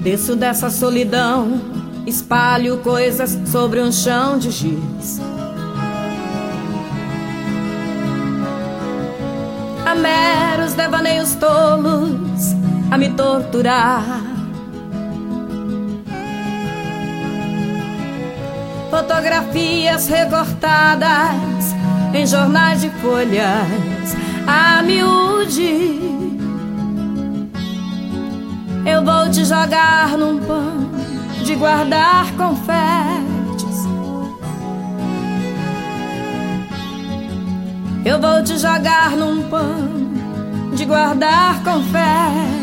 Desço dessa solidão, espalho coisas sobre um chão de giz. Há meros devaneios tolos a me torturar. Fotografias recortadas em jornais de folhas a miúde. Eu vou te jogar num pano de guardar confetes. Eu vou te jogar num pano de guardar confetes.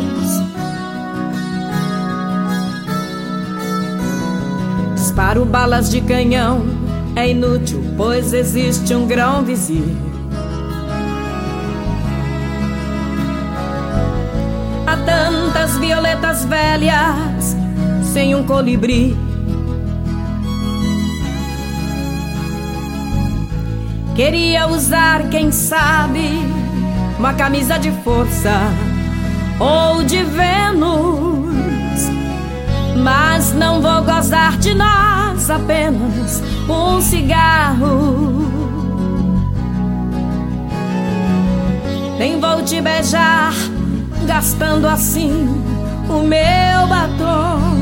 Disparo balas de canhão, é inútil, pois existe um grão vizir. Há tantas violetas velhas sem um colibri. Queria usar, quem sabe, uma camisa de força ou de Vênus, mas não vou gozar de nós, apenas um cigarro. Nem vou te beijar, gastando assim o meu batom.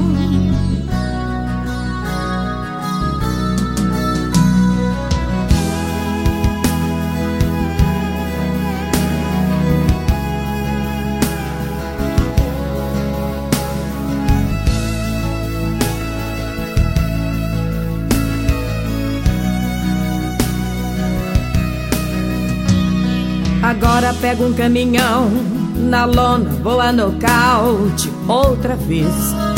Agora pego um caminhão, na lona vou a nocaute outra vez.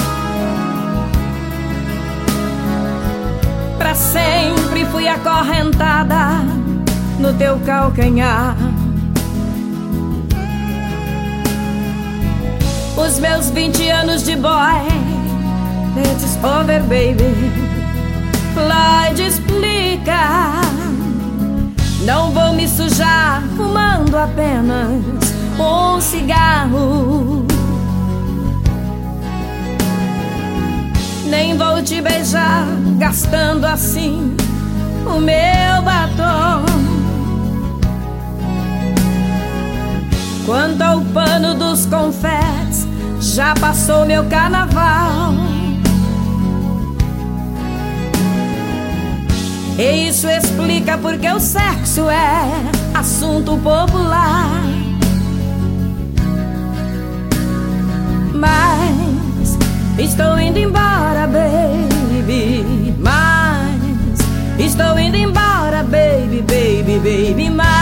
Pra sempre fui acorrentada no teu calcanhar. Os meus 20 anos de boy, it's over baby, Floyd explica. Não vou me sujar fumando apenas um cigarro. Nem vou te beijar gastando assim o meu batom. Quanto ao pano dos confetes, já passou meu carnaval. E isso explica porque o sexo é assunto popular. Mas estou indo embora, baby. Mas estou indo embora, baby, baby, baby. Mas